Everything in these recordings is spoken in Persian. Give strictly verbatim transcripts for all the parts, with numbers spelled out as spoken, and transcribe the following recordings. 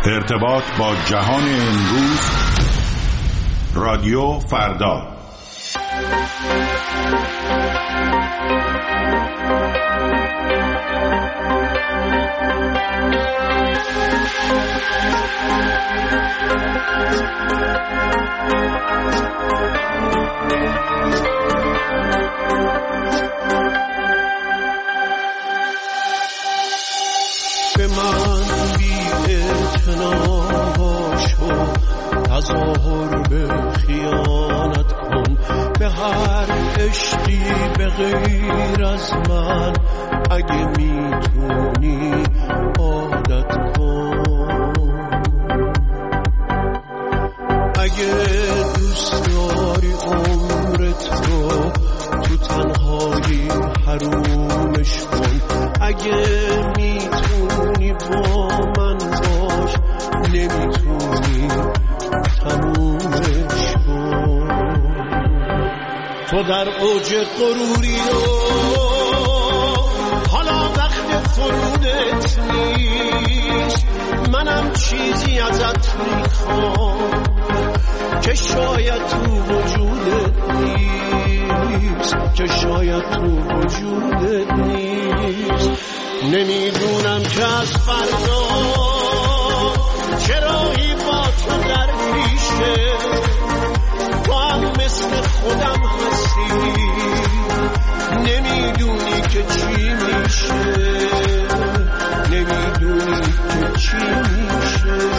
ارتباط با جهان امروز، رادیو فردا. به من بی اعتنا باش و تظاهر به خیانت کن، به هر عشقی به غیر از من اگه میتونی عادت کن. اگه دوست داری عمرت رو تو تنهایی حرومش کن، اگه میتونی با من باش، نمیتونی تمومش کن. تو در اوج غروری و حالا وقت فرودت نیست، منم چیزی ازت میخوام که شاید تو وجودت نیست، که شاید تو وجودت نیست. نمیدونم که از فردا چرایی با تو در پیشه، تو هم مثل خودم هستی، نمیدونی که چی میشه، نمیدونی که چی میشه.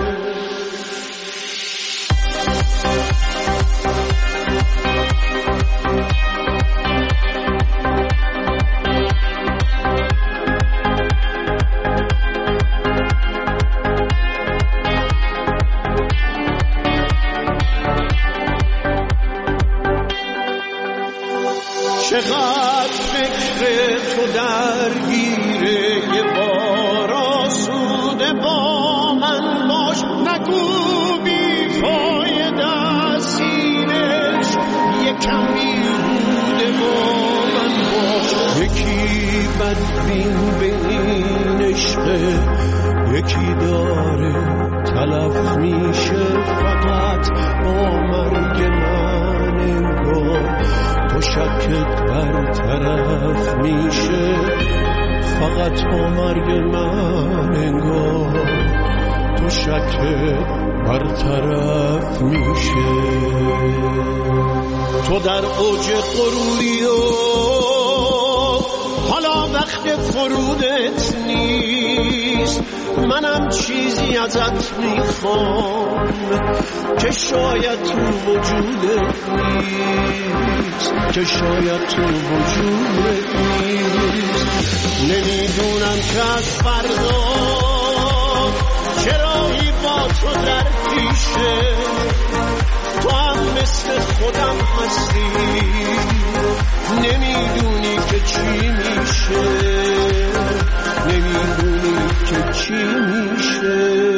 چقدر فکر تو درگیره، یه بار آسوده با من باش، نگو بی فایده سینش، یکم بیهوده با من باش. یکی بدبین به این عشقه، یکی داره تلف میشه فقط با مرگ من انگار. تو شکت برطرف میشه فقط با مرگ من انگار، تو شکت برطرف میشه. تو در اوج غروری و حالا وقت فرودت نیست، منم چیزی ازت میخوام که شاید تو وجودت نیست، که شاید تو وجودت نیست. نمیدونم که از فردا چرایی با تو در پیشه، تو هم مثل خودم هستی، نمیدونی که چی میشه، نمیدونی که چی میشه.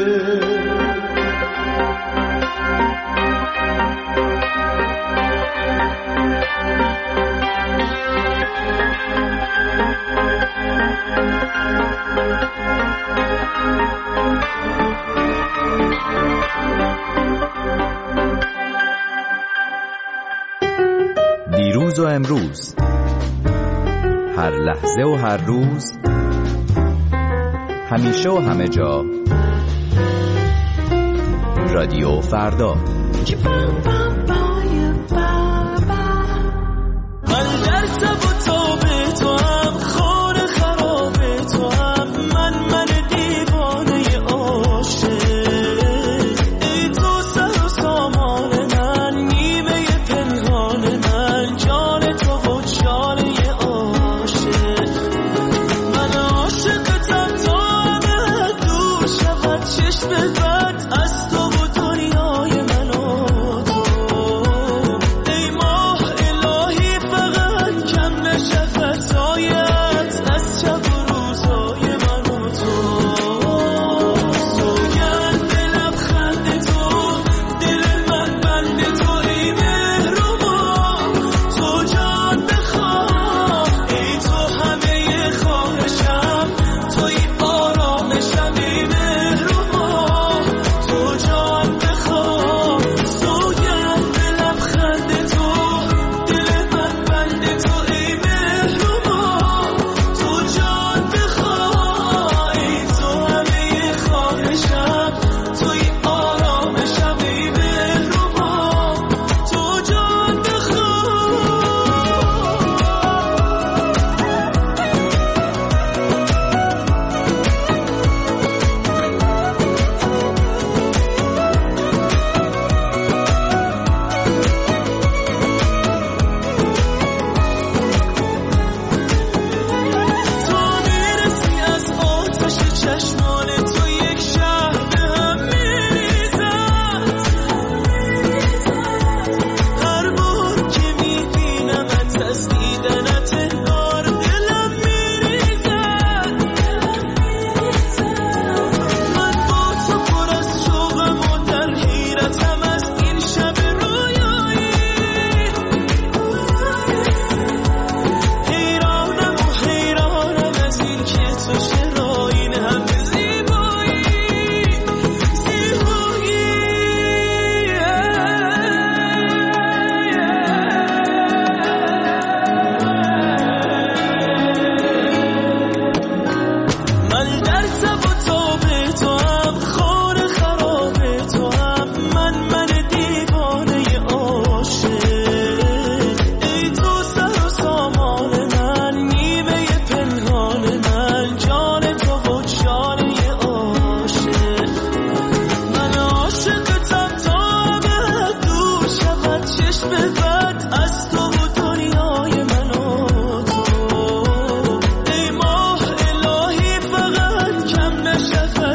دیروز و امروز، هر لحظه و هر روز، همیشه و همه جا، رادیو فردا. من در تب و تاب تو هم، خار خراب تو هم، من من دیوانه عاشق. ای تو سر و سامان من، نیمه پنهان من، جان تو و جانه عاشق. من عاشقتم تا همه دور شود چشم بد از تو و دنیای من و تو. ای ماه الهی فقط کم نشه فتایت از شب و روزای من و تو. سوگند لبخند تو، دل من بند تو، ای مهربان تو جان بخواه. ای تو همه خواهشم، توی آرامشم، ای مهربان.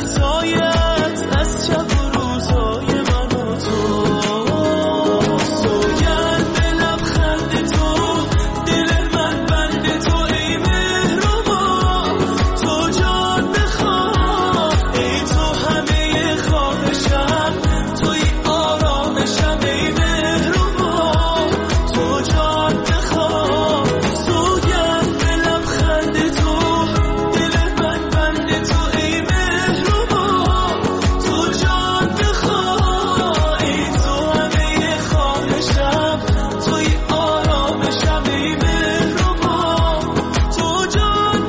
ستایت از شب و روزای من و تو. سوگند به لبخند تو، دل من بند تو ای مهربان. تو جان بخواه ای تو همه خواهشم، توی آرامشم ای مهربان. تو جان بخواه سوگند به لبخند تو، دل من بند تو ای مهربان. تو جان بخواه ای تو همه خواهشم، توی آرامشم ای مهربان. تو جان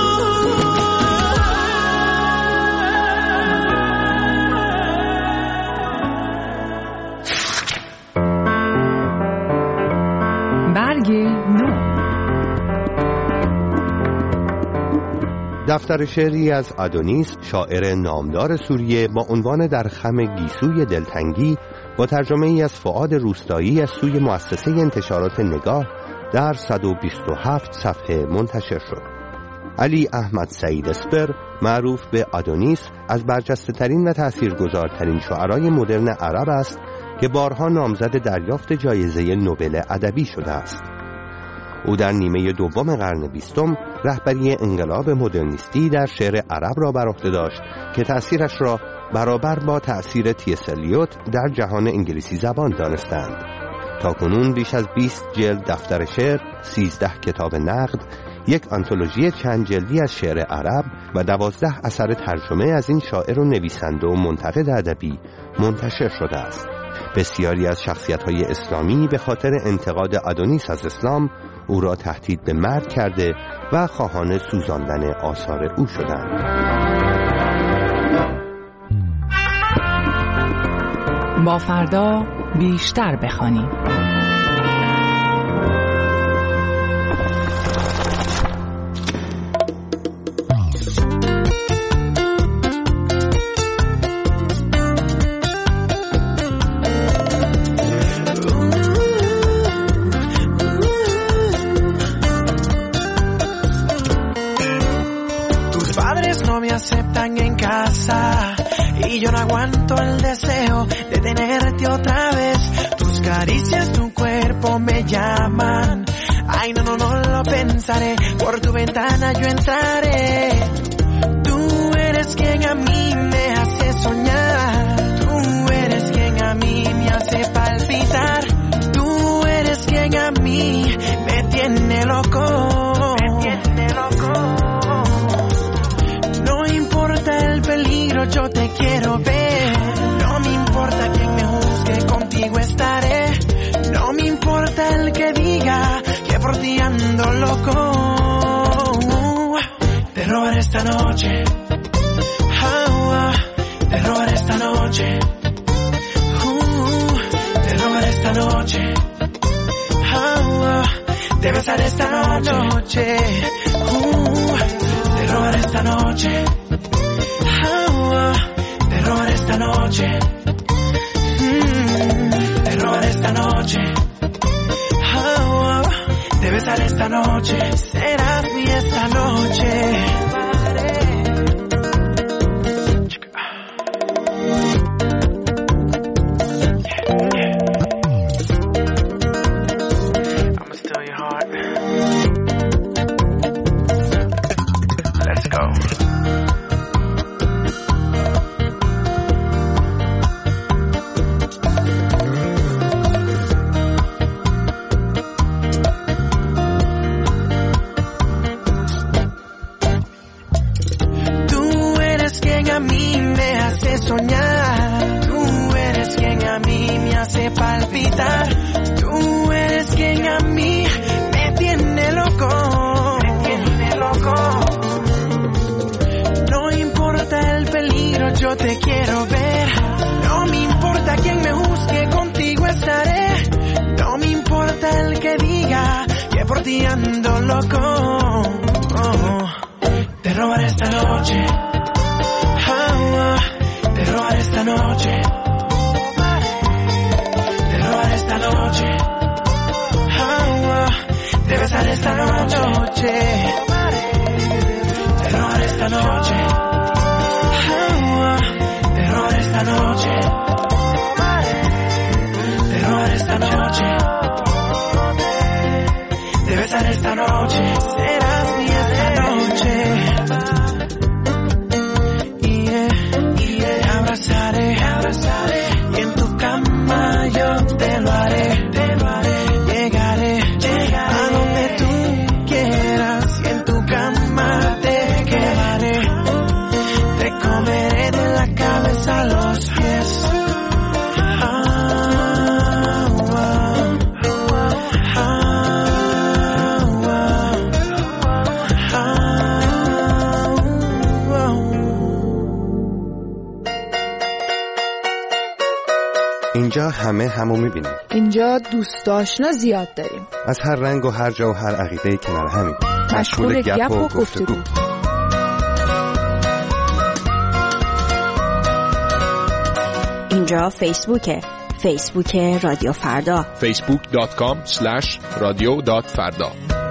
برگ نو. دفتر شعری از آدونیس، شاعر نامدار سوریه، با عنوان در خم گیسوی دلتنگی، با ترجمه ای از فؤاد روستایی از سوی مؤسسه انتشارات نگاه، در صد و بیست و هفت صفحه منتشر شد. علی احمد سعید اسپر، معروف به آدونیس، از برجسته ترین و تأثیرگذارترین شاعرای مدرن عرب است که بارها نامزد دریافت جایزه نوبل ادبی شده است. او در نیمه دوم قرن بیستم رهبری انقلاب مدرنیستی در شعر عرب را بر عهده داشت که تأثیرش را برابر با تأثیر تی اس الیوت در جهان انگلیسی زبان دانستند. تاکنون بیش از بیست جلد دفتر شعر، سیزده کتاب نقد، یک آنتولوژی چند جلدی از شعر عرب و دوازده اثر ترجمه از این شاعر و نویسنده و منتقد ادبی منتشر شده است. بسیاری از شخصیت‌های اسلامی به خاطر انتقاد آدونیس از اسلام او را تهدید به مرگ کرده و خواهان سوزاندن آثار او شدند. با فردا بیشتر بخوانیم. Aceptan en casa y yo no aguanto el deseo de tenerte otra vez. Tus caricias, tu cuerpo me llaman. Ay, no, no, no lo pensaré. Por tu ventana yo entraré. Tú eres quien a mí me hace soñar. Tú eres quien a mí me hace palpitar. Tú eres quien a mí me tiene loco. Me tiene loco. El peligro yo te quiero ver. No me importa quien me juzgue, contigo estaré. No me importa el que diga que por ti ando loco. Terror esta noche, oh, oh. Terror esta noche, uh, terror esta noche, oh, oh. Te besaré esta noche, uh, terror esta noche. Terror esta noche, mm, terror esta noche, oh, oh, te besaré esta noche, serás mi esta noche. I'ma steal your heart. Let's go. Soñar, tú eres quien a mí me hace palpitar, tú eres quien a mí me tiene loco, me tiene loco. No importa el peligro, yo te quiero ver. No me importa quien me juzgue, contigo estaré. No me importa el que diga que por ti ando loco. Oh, terror esta noche. Terror esta noche, terror esta noche, oh, oh. Te besaré esta noche, terror esta noche, oh, noche, de robar esta noche, de besar esta noche, serás mía esta noche. Yeah, yeah, te abrazaré, abrazaré, y en tu cama yo te lo haré, te lo haré, llegaré, llegaré a donde tú quieras, y en tu cama te quedaré, te comeré de la cabeza a los pies. اینجا همه همو میبینیم. اینجا دوست آشنا زیاد داریم. از هر رنگ و هر جا و هر عقیده کنار همیم. مشغول گپ و گفتگو. اینجا فیسبوکه. فیسبوک رادیو فردا. فیسبوک دات کام اسلش رادیو دات فردا.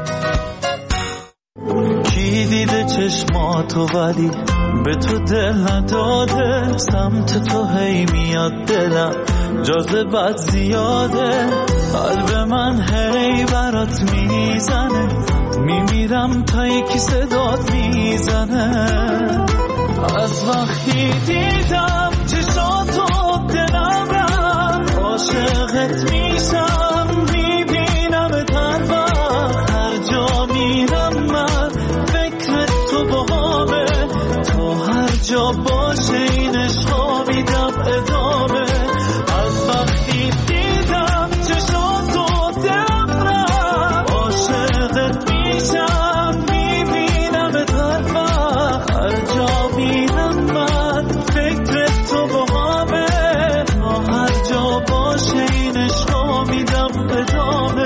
کی دیده چشماتو ولی به تو دل نداده، سمت تو هی میاد دلم جاذبت زیاده، قلب من هی برات میزنه، میمیرم تا یکی صدات میزنه. از وقتی دیدم چشاتو دلم رفت، عاشقت میشم، میبینم هر وقت، هر جا میرم من فکر تو باهامه، تا هر جا باشه این عشقا میدم ادامه. از وقتی دیدم چشاتو دلم رفت، عاشقت میشم، میبینم هر وقت، هر جا میرم من فکر تو باهامه، تا هر جا باشه این عشقا میدم ادامه.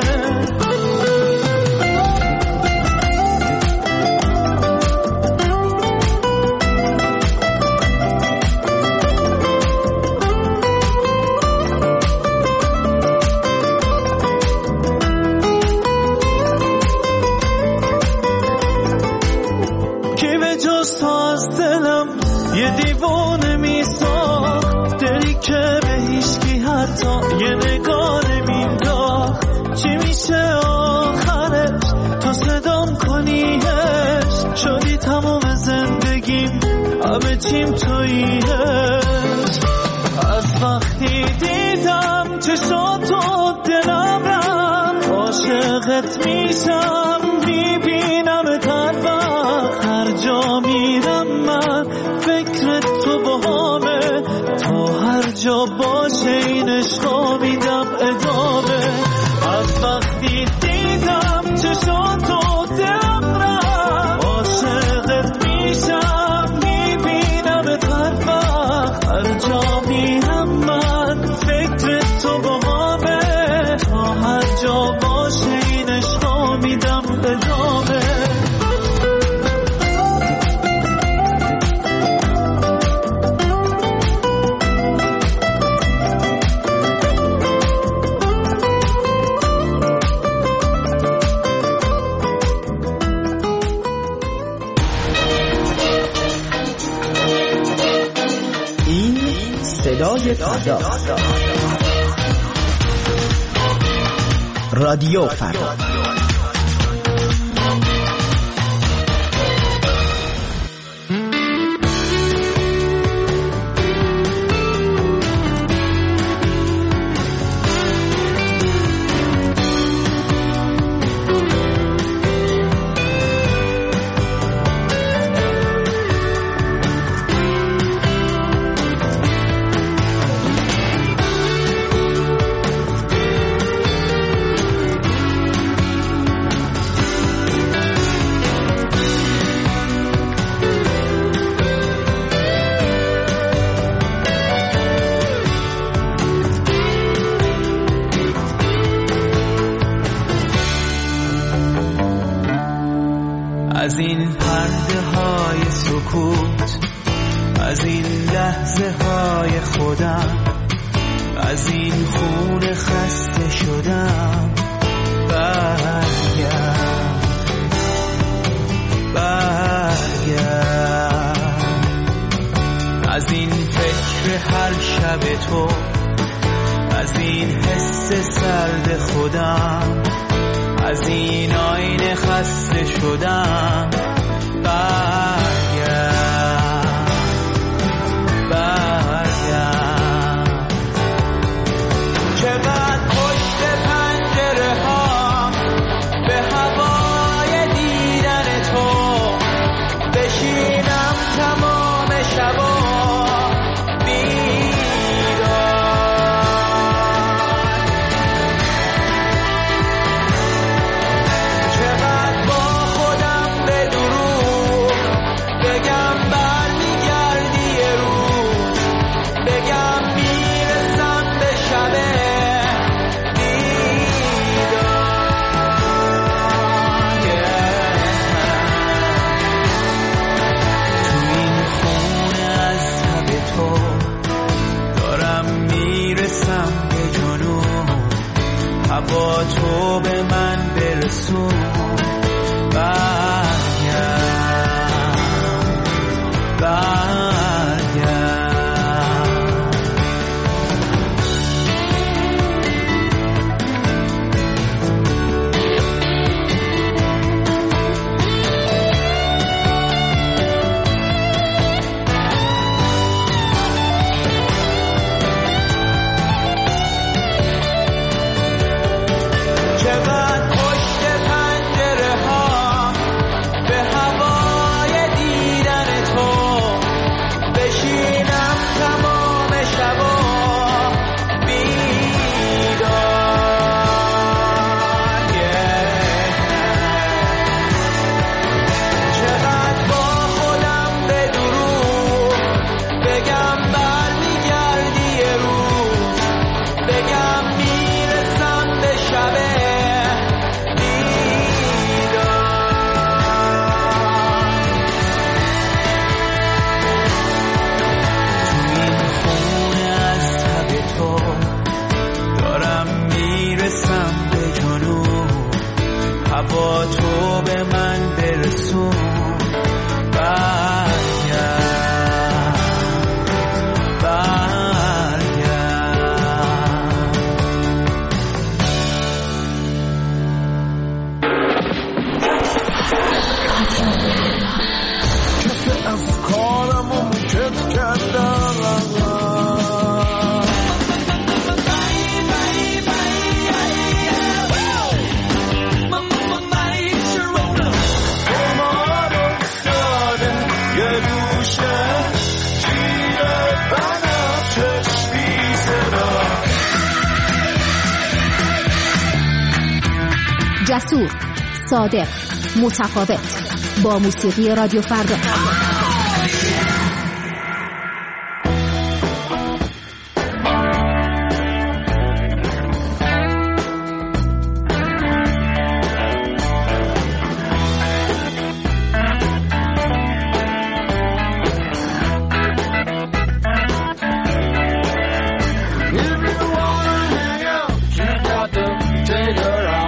یه دیوانه میساخت، دلی که به هیچکی حتی یه نگاه نمینداخت. چی میشه آخرش تو صدام کنیش، شدی تمام زندگیم، همه چیم توییش. از وقتی دیدم چشاتو دلم رفت، عاشقت میشم، میبینم هر وقت، هر جا میرم من فکر تو باهامه، تا هر جا باشه این عشقا میدم ادامه. از وقتی دیدم چشاتو دلم رفت، عاشقت میشم، میبینم هر وقت، هر جا میرم من فکر تو باهامه، تا هر جا باشه این عشقا میدم ادامه. صدای فردا، رادیو فردا. از این پرده های سکوت، از این لحظه های خودم، از این خون خسته شدم، برگرد برگرد. از این فکر هر شب تو، از این حس سرد خودم، از این آینه خسته شدم. برگرد برگرد چقدر پشت پنجره ها به هوای دیدن تو بشینم تمام شبا با تو به من برسون. برگرد برگرد با تو به من برسون. برگرد برگرد کف افکارم رو موکت کردم جسور، صادق، متفاوت، با موسیقی رادیو فردا.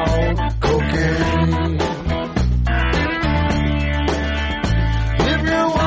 If you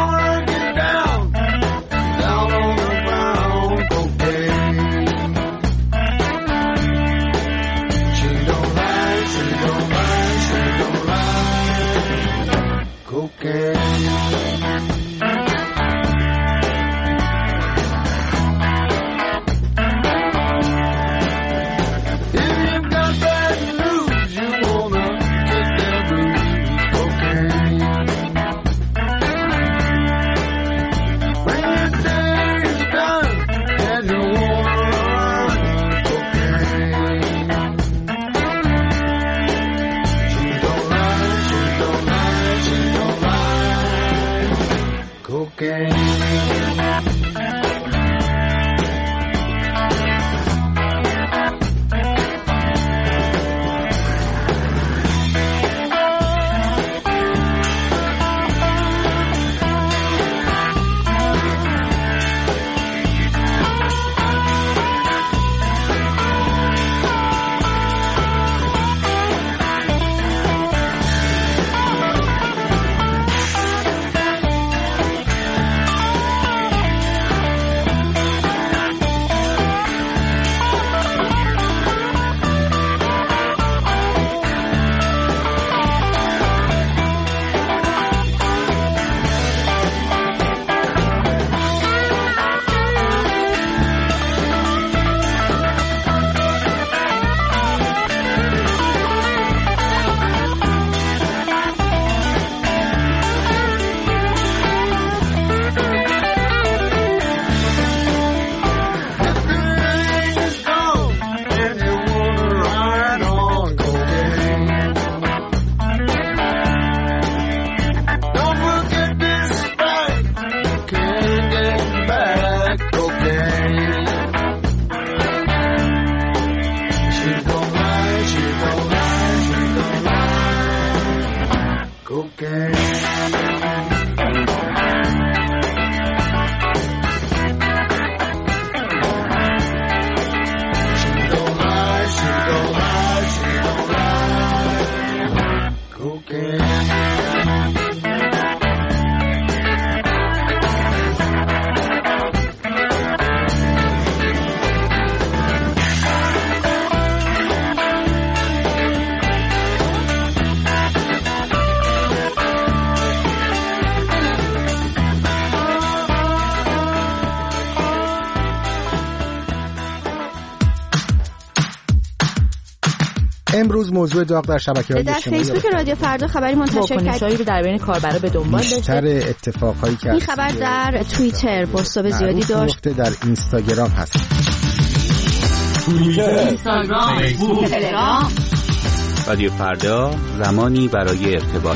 امروز موضوع داغ در شبکه‌های در اجتماعی فیسبوک رادیو فردا خبری منتشر واکنش‌هایی رو در بین کاربرا به دنبال داشته. بیشتر اتفاقهایی که این خبر در توییتر پست‌های زیادی داشت. در اینستاگرام هست. توییتر، اینستاگرام، فیسبوک، تلگرام. رادیو فردا، زمانی برای ارتباط.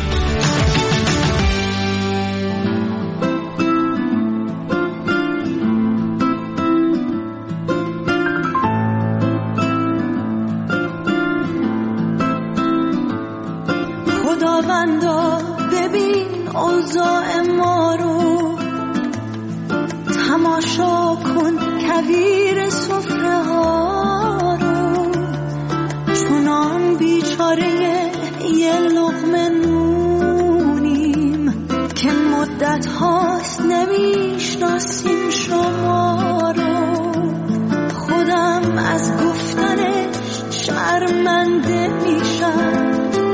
خداوندا ببین اوضاع ما رو، تماشا کن کویر سفره ها رو، چونان بیچاره یه لقمه نونیم که مدت هاست نمیشناسیم شما رو. خودم از گفتنش شرمنده میشم،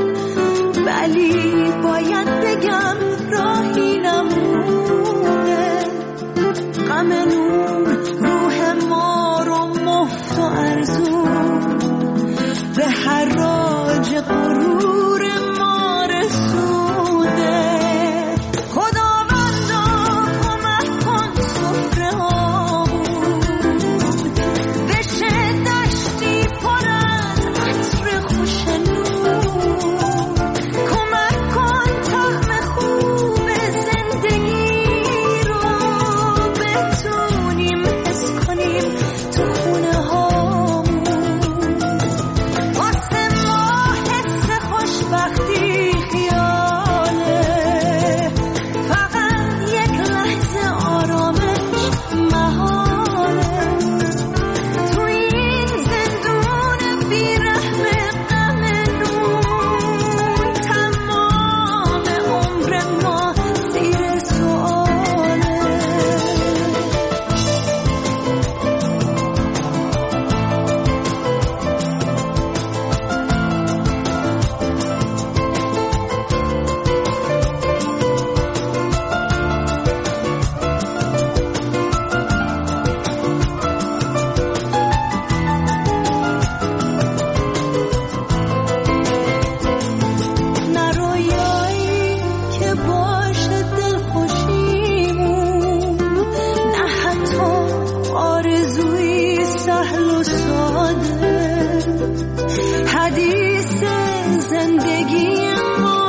ولی باید بگم راهی نمونه. غم نون روح ما رو مفت و ارزون به حراج غرور ما رسونده. خداوندا کمک کن سفره هامون بشه دشتی پر از عطر خوش نون. کمک کن طعم خوب زندگی رو بتونیم حس کنیم تو خونه هامون. واسه ما حس خوشبختی خیاله، فقط یک لحظه آرامش محاله. تو این زندون بیرحم غم نون، تمام عمر ما زیر سؤاله. نه رویایی که باشه دلخوشیمون، نه حتی آرزوی سهل و ساده. حدیث زندگی ما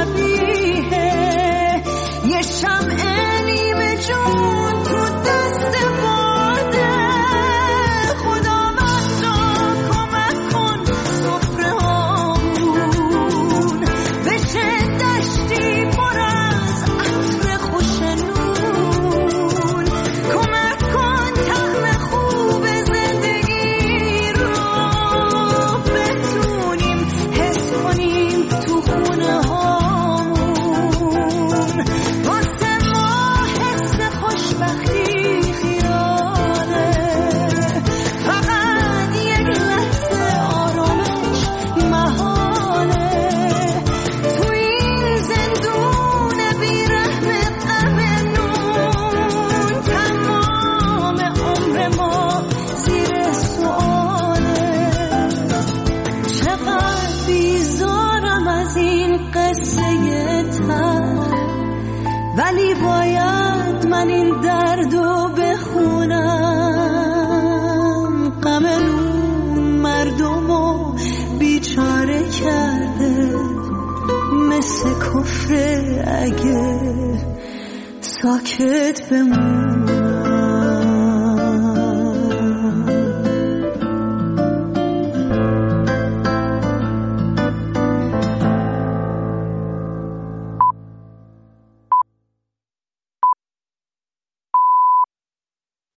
شبیه یه شمع نیمه جون تو دست باده. خداوندا کمک کن سفره هامون بشه دشتی پر از عطر خوش نون. کمک کن طعم خوب زندگی رو بتونیم حس کنیم تو خونه هامون. واسه ما حس خوشبختی خیاله، فقط یک لحظه آرامش محاله. تو این زندون بیرحم غم نون، تمام عمر ما زیر سؤاله. چقدر بیزارم از این قصه تر، ولی باید من این دردو بخونم. غم نون مردمو بیچاره کرده، مثل کفر اگه ساکت بمون.